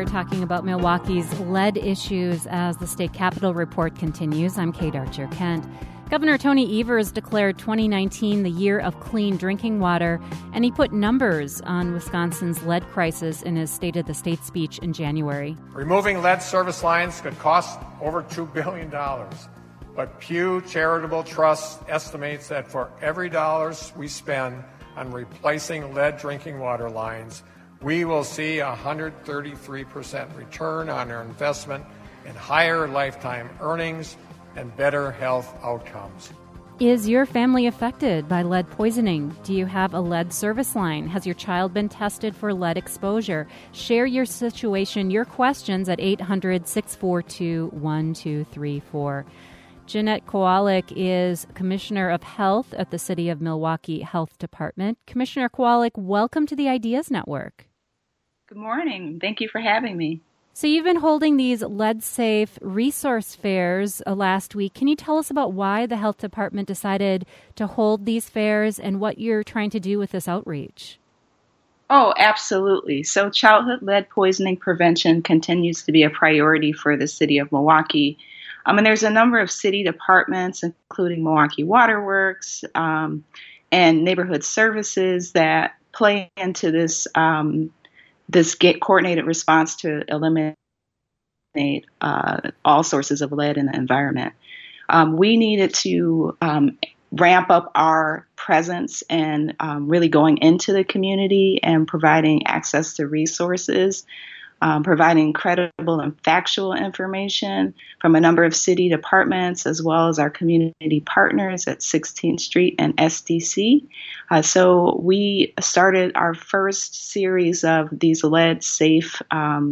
talking about Milwaukee's lead issues as the state capitol report continues. I'm Kate Archer-Kent. Governor Tony Evers declared 2019 the year of clean drinking water, and he put numbers on Wisconsin's lead crisis in his State of the State speech in January. Removing lead service lines could cost over $2 billion, but Pew Charitable Trust estimates that for every dollar we spend on replacing lead drinking water lines, we will see a 133% return on our investment in higher lifetime earnings and better health outcomes. Is your family affected by lead poisoning? Do you have a lead service line? Has your child been tested for lead exposure? Share your situation, your questions at 800-642-1234. Jeanette Kowalik is Commissioner of Health at the City of Milwaukee Health Department. Commissioner Kowalik, welcome to the Ideas Network. Good morning. Thank you for having me. So you've been holding these lead-safe resource fairs last week. Can you tell us about why the health department decided to hold these fairs and what you're trying to do with this outreach? Oh, absolutely. So childhood lead poisoning prevention continues to be a priority for the city of Milwaukee. And there's a number of city departments, including Milwaukee Water Works and neighborhood services, that play into this coordinated response to eliminate all sources of lead in the environment. We needed to ramp up our presence and really going into the community and providing access to resources, providing credible and factual information from a number of city departments, as well as our community partners at 16th Street and SDC. So we started our first series of these lead-safe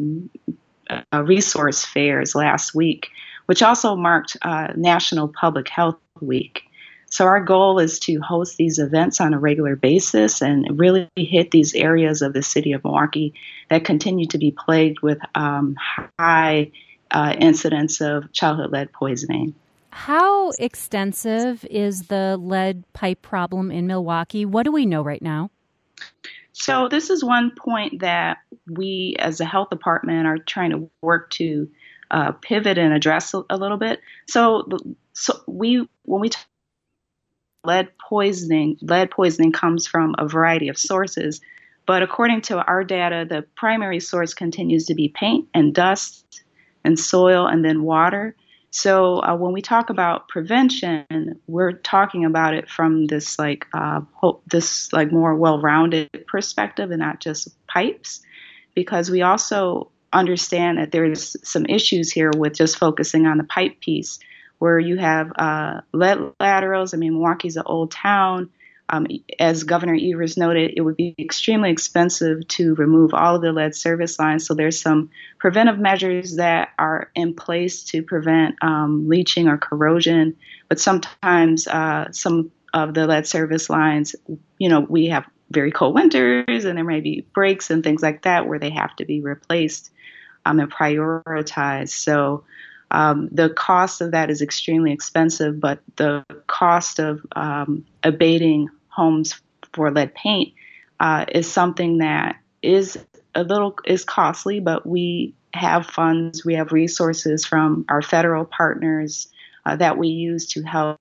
resource fairs last week, which also marked National Public Health Week. So our goal is to host these events on a regular basis and really hit these areas of the city of Milwaukee that continue to be plagued with high incidents of childhood lead poisoning. How extensive is the lead pipe problem in Milwaukee? What do we know right now? So this is one point that we as a health department are trying to work to pivot and address a little bit. So when we talk lead poisoning comes from a variety of sources, but according to our data, the primary source continues to be paint and dust and soil and then water. So when we talk about prevention, we're talking about it from this more well-rounded perspective and not just pipes, because we also understand that there's some issues here with just focusing on the pipe piece, where you have lead laterals. Milwaukee's an old town. As Governor Evers noted, it would be extremely expensive to remove all of the lead service lines. So there's some preventive measures that are in place to prevent leaching or corrosion. But sometimes some of the lead service lines, we have very cold winters and there may be breaks and things like that where they have to be replaced and prioritized. So the cost of that is extremely expensive, but the cost of abating homes for lead paint is something that is costly, but we have funds, we have resources from our federal partners that we use to help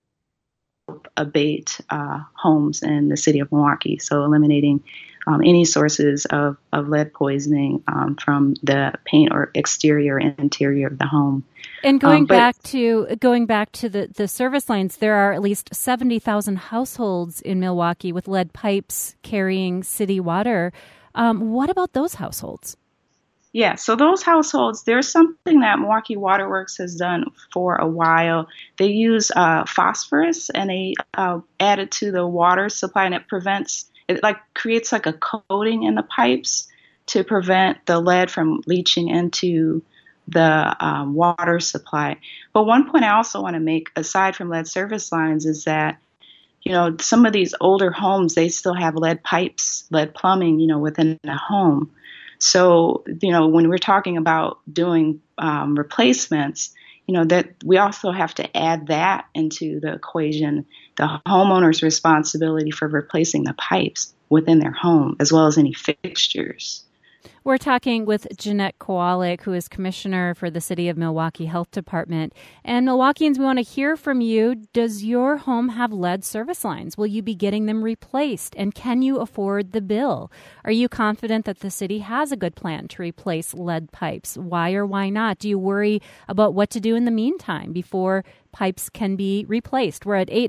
abate homes in the city of Milwaukee. So eliminating any sources of lead poisoning from the paint or exterior and interior of the home. And going back to the service lines, there are at least 70,000 households in Milwaukee with lead pipes carrying city water. What about those households? Yeah, so those households, there's something that Milwaukee Water Works has done for a while. They use phosphorus and they add it to the water supply, and it creates like a coating in the pipes to prevent the lead from leaching into the water supply. But one point I also want to make, aside from lead service lines, is that, some of these older homes, they still have lead pipes, lead plumbing, within the home. So, when we're talking about doing replacements, that we also have to add that into the equation, the homeowner's responsibility for replacing the pipes within their home, as well as any fixtures. We're talking with Jeanette Kowalik, who is Commissioner for the City of Milwaukee Health Department. And Milwaukeeans, we want to hear from you. Does your home have lead service lines? Will you be getting them replaced? And can you afford the bill? Are you confident that the city has a good plan to replace lead pipes? Why or why not? Do you worry about what to do in the meantime before pipes can be replaced? We're at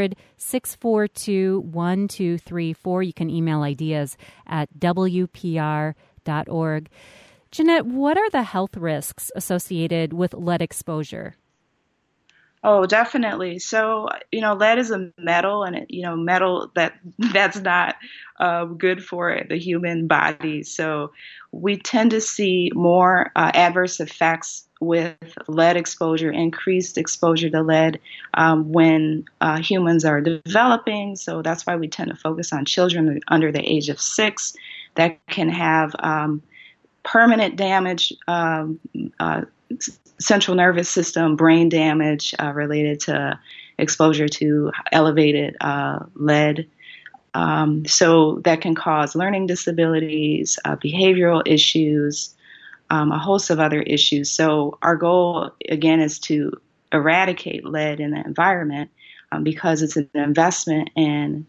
800-642-1234. You can email ideas at WPR.org. Jeanette, what are the health risks associated with lead exposure? Oh, definitely. So, lead is a metal, and metal that's not good for the human body. So we tend to see more adverse effects with lead exposure, increased exposure to lead when humans are developing. So that's why we tend to focus on children under the age of 6 that can have permanent damage, central nervous system, brain damage related to exposure to elevated lead. So that can cause learning disabilities, behavioral issues, a host of other issues. So our goal, again, is to eradicate lead in the environment because it's an investment in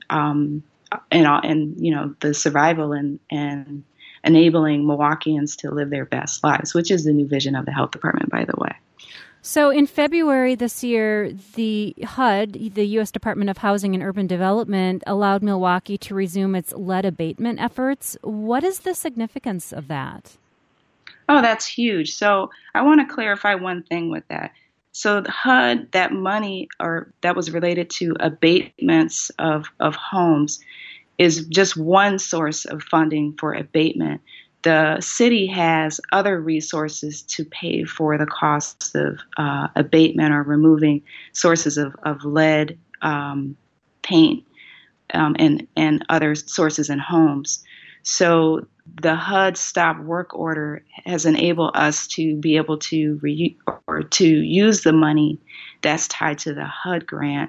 the survival and enabling Milwaukeeans to live their best lives, which is the new vision of the health department, by the way. So in February this year, the HUD, the U.S. Department of Housing and Urban Development, allowed Milwaukee to resume its lead abatement efforts. What is the significance of that? Oh, that's huge. So I want to clarify one thing with that. So the HUD, that money that was related to abatements of homes is just one source of funding for abatement. The city has other resources to pay for the costs of abatement or removing sources of lead, paint, and other sources in homes. So the HUD stop work order has enabled us to be able to use the money that's tied to the HUD grant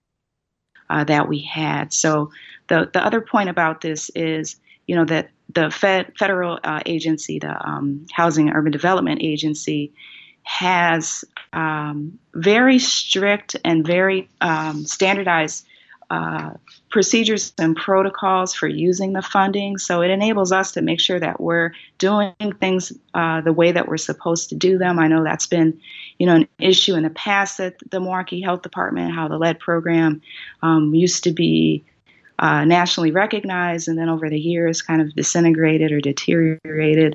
that we had. So the other point about this is, that the federal agency, the Housing and Urban Development Agency, has very strict and very standardized procedures and protocols for using the funding. So it enables us to make sure that we're doing things the way that we're supposed to do them. I know that's been, an issue in the past at the Milwaukee Health Department, how the lead program used to be nationally recognized and then over the years kind of disintegrated or deteriorated.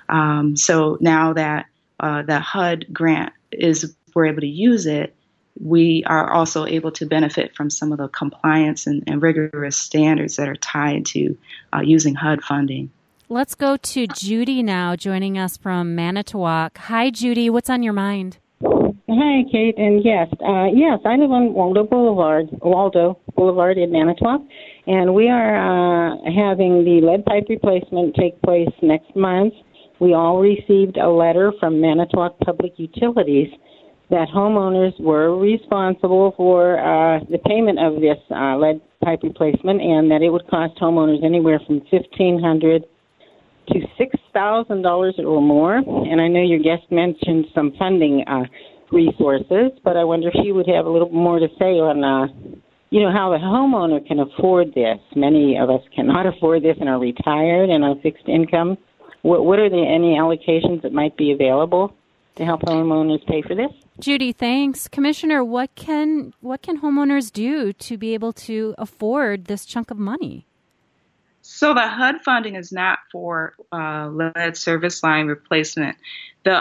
So now that the HUD grant we're able to use it, we are also able to benefit from some of the compliance and rigorous standards that are tied to using HUD funding. Let's go to Judy now, joining us from Manitowoc. Hi, Judy. What's on your mind? Hi, Kate. And yes, I live on Waldo Boulevard in Manitowoc, and we are having the lead pipe replacement take place next month. We all received a letter from Manitowoc Public Utilities that homeowners were responsible for the payment of this lead pipe replacement, and that it would cost homeowners anywhere from $1,500 to $6,000 or more. And I know your guest mentioned some funding resources, but I wonder if you would have a little more to say on, how the homeowner can afford this. Many of us cannot afford this and are retired and on fixed income. What are any allocations that might be available to help homeowners pay for this? Judy, thanks. Commissioner, what can homeowners do to be able to afford this chunk of money? So the HUD funding is not for lead service line replacement. There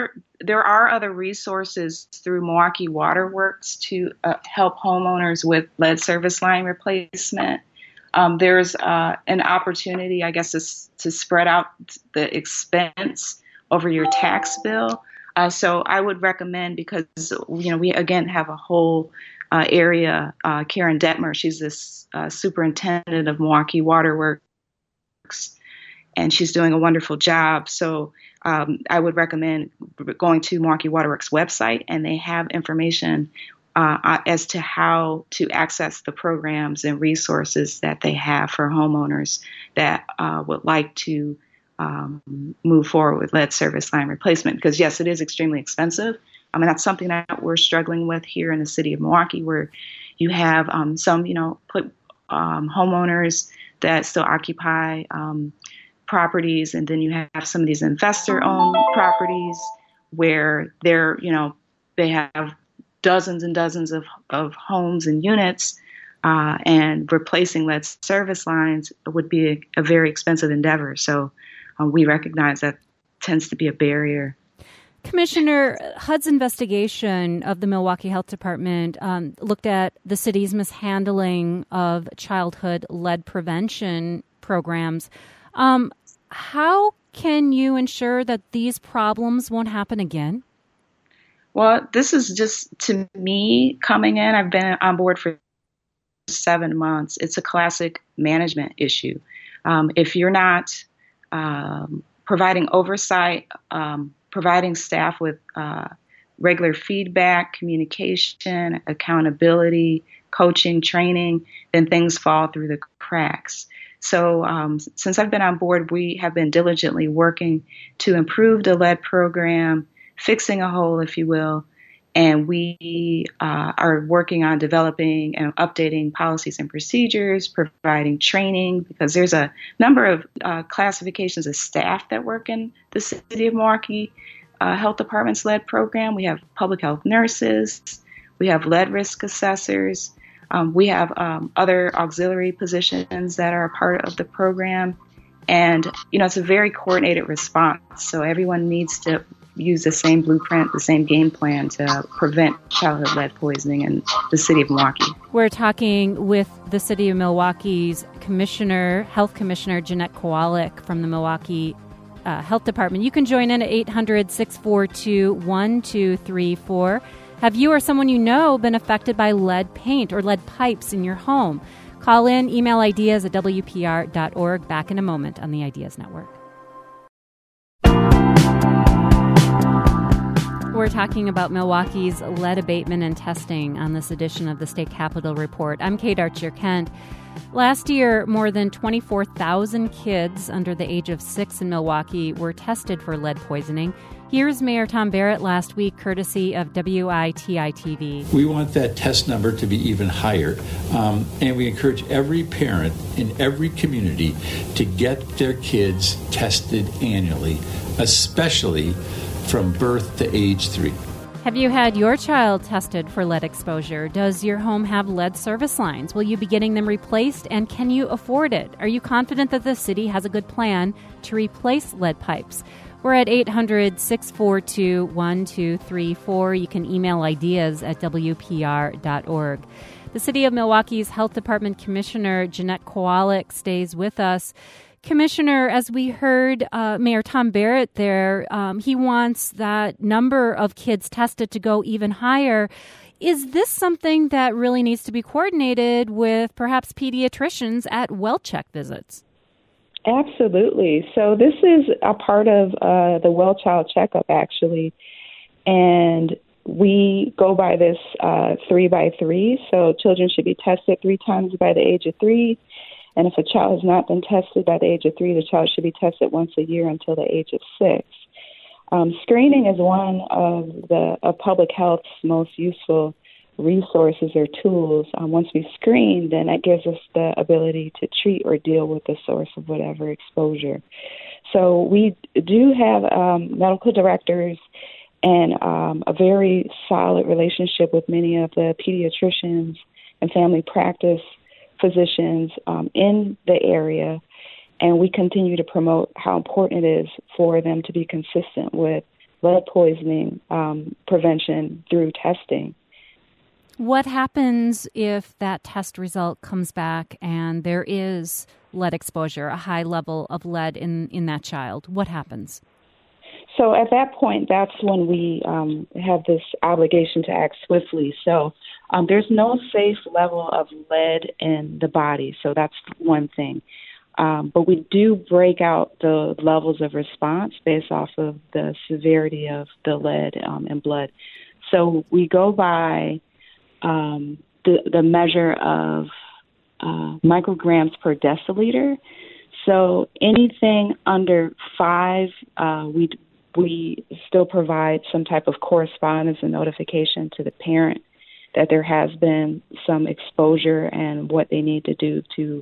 are other resources through Milwaukee Water Works to help homeowners with lead service line replacement. There's an opportunity, I guess, to spread out the expense over your tax bill. So I would recommend, because, we, again, have a whole area, Karen Detmer, she's this superintendent of Milwaukee Water Works, and she's doing a wonderful job. So I would recommend going to Milwaukee Water Works website, and they have information as to how to access the programs and resources that they have for homeowners that would like to move forward with lead service line replacement, because yes, it is extremely expensive. I mean, that's something that we're struggling with here in the city of Milwaukee, where you have some, homeowners that still occupy properties, and then you have some of these investor-owned properties where they have dozens and dozens of homes and units, and replacing lead service lines would be a very expensive endeavor. So we recognize that tends to be a barrier. Commissioner, HUD's investigation of the Milwaukee Health Department looked at the city's mishandling of childhood lead prevention programs. How can you ensure that these problems won't happen again? Well, this is just, to me, coming in, I've been on board for 7 months. It's a classic management issue. If you're not providing oversight, providing staff with regular feedback, communication, accountability, coaching, training, then things fall through the cracks. So since I've been on board, we have been diligently working to improve the lead program, fixing a hole, if you will, and we are working on developing and updating policies and procedures, providing training, because there's a number of classifications of staff that work in the city of Milwaukee Health Department's lead program. We have public health nurses, we have lead risk assessors, we have other auxiliary positions that are a part of the program. And, it's a very coordinated response. So everyone needs to use the same blueprint, the same game plan to prevent childhood lead poisoning in the city of Milwaukee. We're talking with the city of Milwaukee's Health Commissioner Jeanette Kowalik from the Milwaukee Health Department. You can join in at 800-642-1234. Have you or someone you know been affected by lead paint or lead pipes in your home? Call in, email ideas at WPR.org. Back in a moment on the Ideas Network. We're talking about Milwaukee's lead abatement and testing on this edition of the State Capitol Report. I'm Kate Archer-Kent. Last year, more than 24,000 kids under the age of 6 in Milwaukee were tested for lead poisoning. Here's Mayor Tom Barrett last week, courtesy of WITI-TV. We want that test number to be even higher, and we encourage every parent in every community to get their kids tested annually, especially from birth to age 3. Have you had your child tested for lead exposure? Does your home have lead service lines? Will you be getting them replaced, and can you afford it? Are you confident that the city has a good plan to replace lead pipes? We're at 800-642-1234. You can email ideas at WPR.org. The City of Milwaukee's Health Department Commissioner Jeanette Kowalik stays with us. Commissioner, as we heard Mayor Tom Barrett there, he wants that number of kids tested to go even higher. Is this something that really needs to be coordinated with perhaps pediatricians at well check visits? Absolutely. So this is a part of the well child checkup, actually, and we go by this 3x3. So children should be tested 3 times by the age of 3. And if a child has not been tested by the age of 3, the child should be tested once a year until the age of 6. Screening is one of public health's most useful resources or tools. Once we screen, then that gives us the ability to treat or deal with the source of whatever exposure. So we do have medical directors and a very solid relationship with many of the pediatricians and family practice physicians in the area, and we continue to promote how important it is for them to be consistent with lead poisoning prevention through testing. What happens if that test result comes back and there is lead exposure, a high level of lead in that child? What happens? So at that point, that's when we have this obligation to act swiftly. So there's no safe level of lead in the body, so that's one thing. But we do break out the levels of response based off of the severity of the lead in blood. So we go by the measure of micrograms per deciliter. So anything under 5, we still provide some type of correspondence and notification to the parent that there has been some exposure and what they need to do to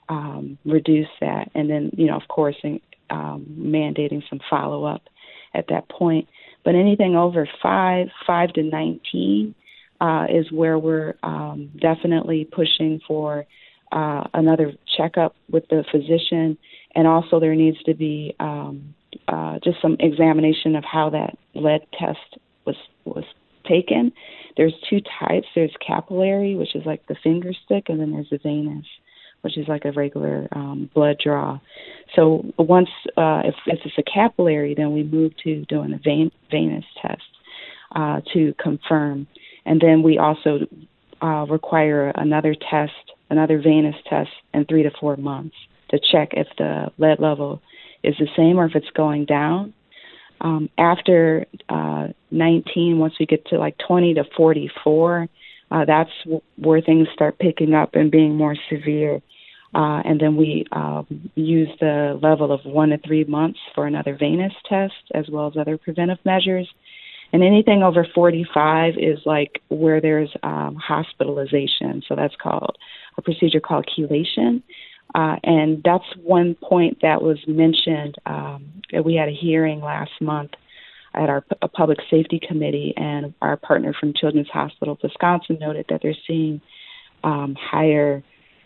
reduce that. And then, of course, mandating some follow-up at that point. But anything over 5 to 19 is where we're definitely pushing for another checkup with the physician. And also there needs to be just some examination of how that lead test was taken. There's 2 types. There's capillary, which is like the finger stick, and then there's the venous, which is like a regular blood draw. So once, if it's a capillary, then we move to doing a venous test to confirm. And then we also require another venous test in 3 to 4 months to check if the lead level is the same or if it's going down. After 19, once we get to like 20 to 44, that's where things start picking up and being more severe. And then we use the level of 1 to 3 months for another venous test, as well as other preventive measures. And anything over 45 is like where there's hospitalization. So that's called a procedure called chelation. And that's one point that was mentioned. We had a hearing last month at our public safety committee, and our partner from Children's Hospital of Wisconsin noted that they're seeing higher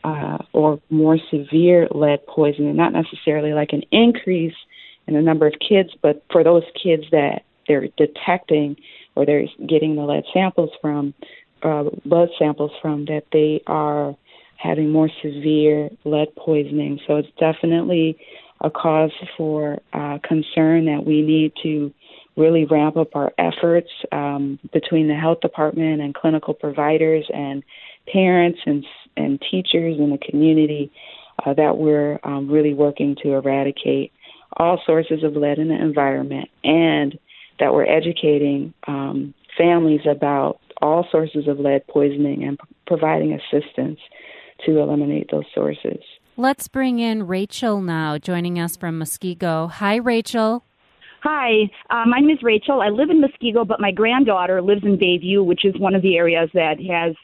or more severe lead poisoning, not necessarily like an increase in the number of kids, but for those kids that they're detecting or they're getting the lead samples from, blood samples from, that they are having more severe lead poisoning. So it's definitely a cause for concern that we need to really ramp up our efforts between the health department and clinical providers and parents and teachers in the community, that we're really working to eradicate all sources of lead in the environment, and that we're educating families about all sources of lead poisoning and providing assistance to eliminate those sources. Let's bring in Rachel now, joining us from Muskego. Hi, Rachel. Hi, my name is Rachel. I live in Muskego, but my granddaughter lives in Bayview, which is one of the areas that has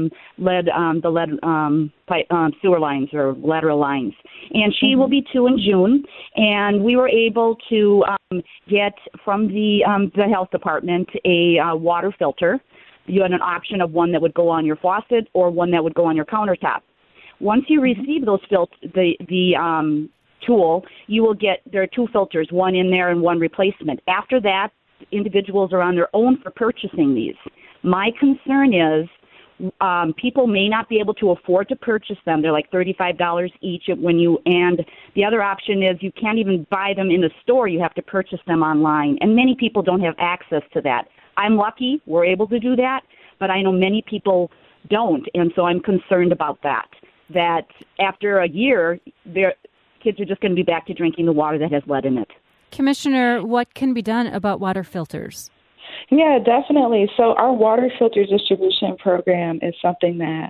sewer lines or lateral lines. And she will be 2 in June. And we were able to get from the health department a water filter. You had an option of one that would go on your faucet or one that would go on your countertop. Once you receive those tool, you will get, there are 2 filters, one in there and one replacement. After that, individuals are on their own for purchasing these. My concern is people may not be able to afford to purchase them. They're like $35 each and the other option is you can't even buy them in the store. You have to purchase them online. And many people don't have access to that. I'm lucky we're able to do that, but I know many people don't. And so I'm concerned about that after a year, kids are just going to be back to drinking the water that has lead in it. Commissioner, what can be done about water filters? Yeah, definitely. So our water filter distribution program is something that,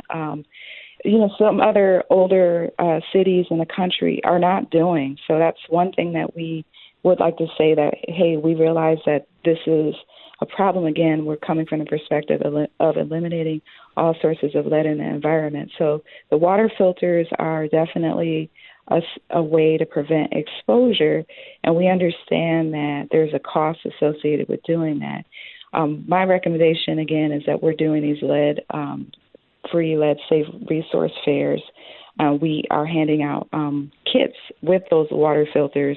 some other older cities in the country are not doing. So that's one thing that we would like to say that, hey, we realize that this is a problem. Again, we're coming from the perspective of eliminating all sources of lead in the environment. So the water filters are definitely a way to prevent exposure, and we understand that there's a cost associated with doing that. My recommendation, again, is that we're doing these lead-free, lead-safe resource fairs. We are handing out kits with those water filters.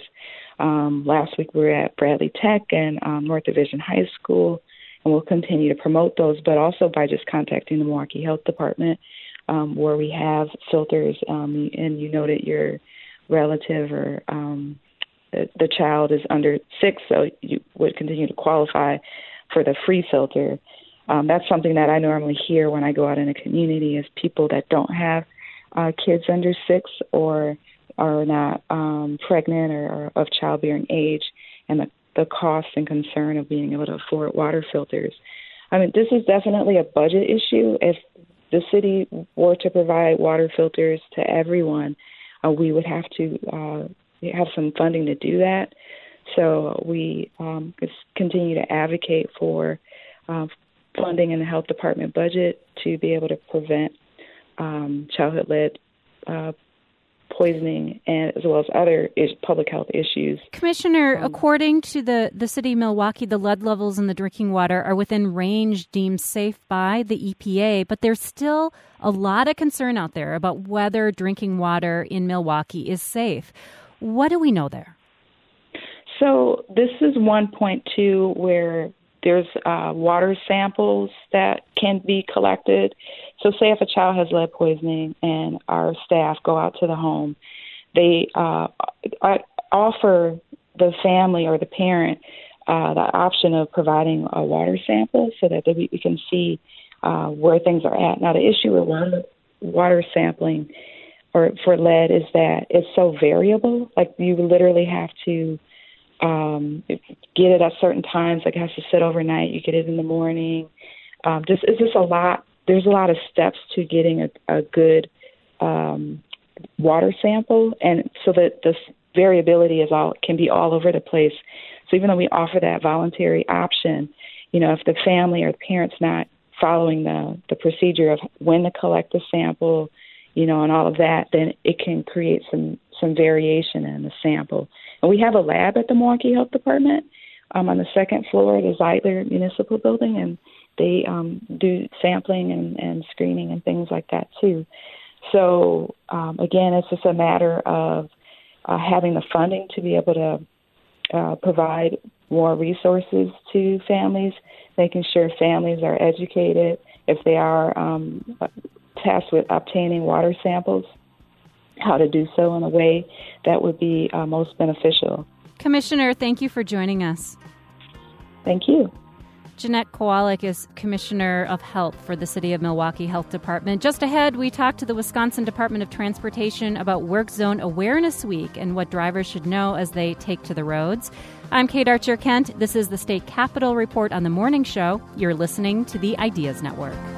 Last week we were at Bradley Tech and North Division High School, and we'll continue to promote those, but also by just contacting the Milwaukee Health Department, where we have filters, and you noted your relative or the child is under 6, so you would continue to qualify for the free filter. That's something that I normally hear when I go out in the community is people that don't have kids under 6 or are not pregnant or of childbearing age, and the cost and concern of being able to afford water filters. I mean, this is definitely a budget issue. If the city were to provide water filters to everyone, we would have to have some funding to do that. So we continue to advocate for funding in the health department budget to be able to prevent childhood lead poisoning, and as well as other public health issues. Commissioner, according to the city of Milwaukee, the lead levels in the drinking water are within range deemed safe by the EPA, but there's still a lot of concern out there about whether drinking water in Milwaukee is safe. What do we know there? So this is one point, too, where there's water samples that can be collected. So say if a child has lead poisoning and our staff go out to the home, they offer the family or the parent the option of providing a water sample so that we can see where things are at. Now, the issue with water sampling or for lead is that it's so variable. Like, you literally have to get it at certain times. Like, it has to sit overnight. You get it in the morning. It's just a lot. There's a lot of steps to getting a good water sample, and so that this variability can be all over the place. So even though we offer that voluntary option, if the family or the parent's not following the procedure of when to collect the sample, and all of that, then it can create some variation in the sample. And we have a lab at the Milwaukee Health Department on the second floor of the Zeidler Municipal Building, and they do sampling and screening and things like that too. So again, it's just a matter of having the funding to be able to provide more resources to families, making sure families are educated if they are tasked with obtaining water samples, how to do so in a way that would be most beneficial. Commissioner, thank you for joining us. Thank you. Jeanette Kowalik is Commissioner of Health for the City of Milwaukee Health Department. Just ahead, we talk to the Wisconsin Department of Transportation about Work Zone Awareness Week and what drivers should know as they take to the roads. I'm Kate Archer-Kent. This is the State Capitol Report on the Morning Show. You're listening to the Ideas Network.